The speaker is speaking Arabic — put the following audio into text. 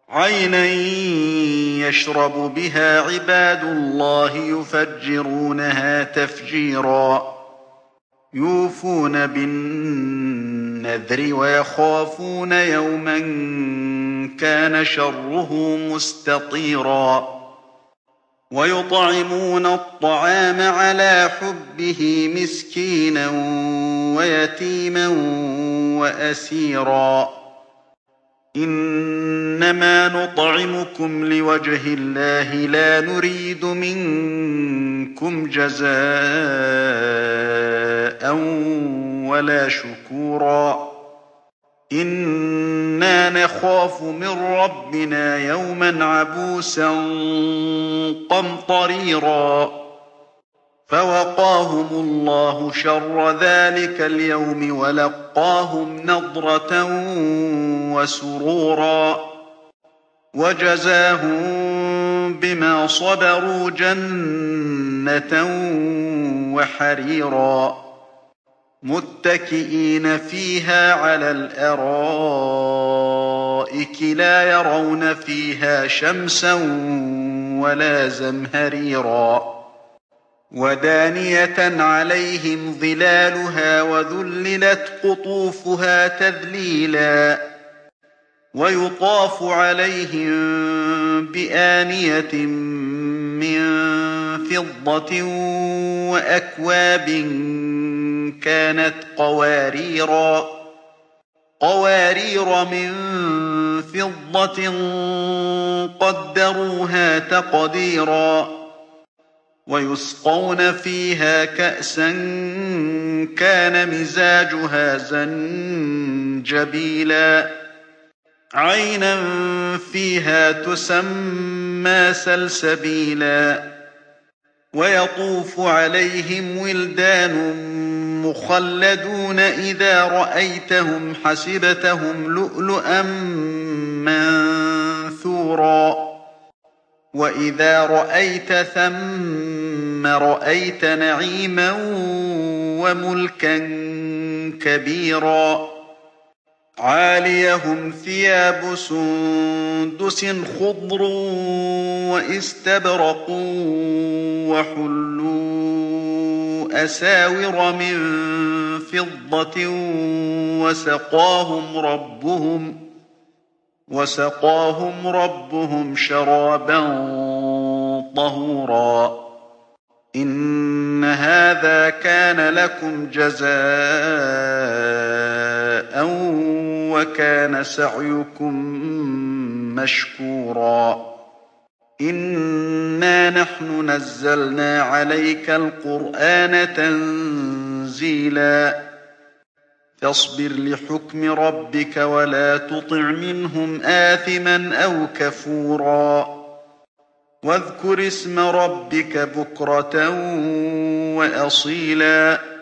عَيْنًا يَشْرَبُ بِهَا عِبَادُ اللَّهِ يُفَجِّرُونَهَا تَفْجِيرًا يُوفُونَ بِالنَّذْرِ وَيَخَافُونَ يَوْمًا كَانَ شَرُّهُ مُسْتَطِيرًا وَيُطْعِمُونَ الطَّعَامَ عَلَىٰ حُبِّهِ مِسْكِينًا وَيَتِيمًا وَأَسِيرًا إِنَّمَا نُطْعِمُكُمْ لِوَجْهِ اللَّهِ لَا نُرِيدُ مِنكُمْ جَزَاءً وَلَا شُكُورًا إِنَّا نَخَافُ مِن رَّبِّنَا يَوْمًا عَبُوسًا قَمْطَرِيرًا فَوَقَاهُمُ اللَّهُ شَرَّ ذَٰلِكَ الْيَوْمِ وَلَقَّاهُمْ نَضْرَةً وَسُرُورًا وَجَزَاهُم بِمَا صَبَرُوا جَنَّةً وَحَرِيرًا مُّتَّكِئِينَ فِيهَا عَلَى الْأَرَائِكِ لَا يَرَوْنَ فِيهَا شَمْسًا وَلَا زَمْهَرِيرًا وَدَانِيَةً عَلَيْهِمْ ظِلَالُهَا وَذُلِّلَتْ قُطُوفُهَا تَذْلِيلًا وَيُطَافُ عَلَيْهِم بِآنِيَةٍ مِّن فِضَّةٍ وَأَكْوَابٍ كَانَتْ قَوَارِيرَ مِن فِضَّةٍ قَدَّرُوهَا تَقْدِيرًا وَيُسْقَوْنَ فِيهَا كَأْسًا كَانَ مِزَاجُهَا زَنجَبِيلًا عَيْنًا فِيهَا تُسَمَّىٰ سَلْسَبِيلًا وَيَطُوفُ عَلَيْهِمْ وِلْدَانٌ مُّخَلَّدُونَ إِذَا رَأَيْتَهُمْ حَسِبْتَهُمْ لُؤْلُؤًا مَّنثُورًا وَإِذَا رَأَيْتَ ثَمَّ رَأَيْتَ نَعِيمًا وَمُلْكًا كَبِيرًا عَالِيَهُمْ ثِيَابُ سُندُسٍ خُضْرٌ وَإِسْتَبْرَقٌ وَحُلُّوا أَسَاوِرَ مِن فِضَّةٍ وَسَقَاهُمْ رَبُّهُمْ شَرَابًا طَهُورًا إِنَّ هَٰذَا كَانَ لَكُمْ جَزَاءً وَكَانَ سَعْيُكُم مَّشْكُورًا إِنَّا نَحْنُ نَزَّلْنَا عَلَيْكَ الْقُرْآنَ تَنزِيلًا فاصبر لحكم ربك ولا تطع منهم آثما أو كفورا واذكر اسم ربك بكرة وأصيلا